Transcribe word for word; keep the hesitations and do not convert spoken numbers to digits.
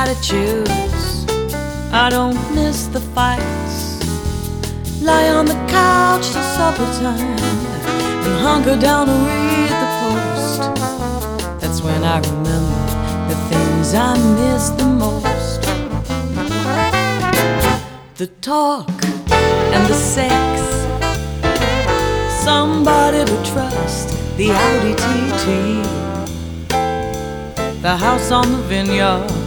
gotta choose. I don't miss the fights. Lie on the couch till supper time and hunker down and read the Post. That's when I remember the things I miss the most. The talk and the sex, somebody to trust, the Audi T T, the house on the vineyard,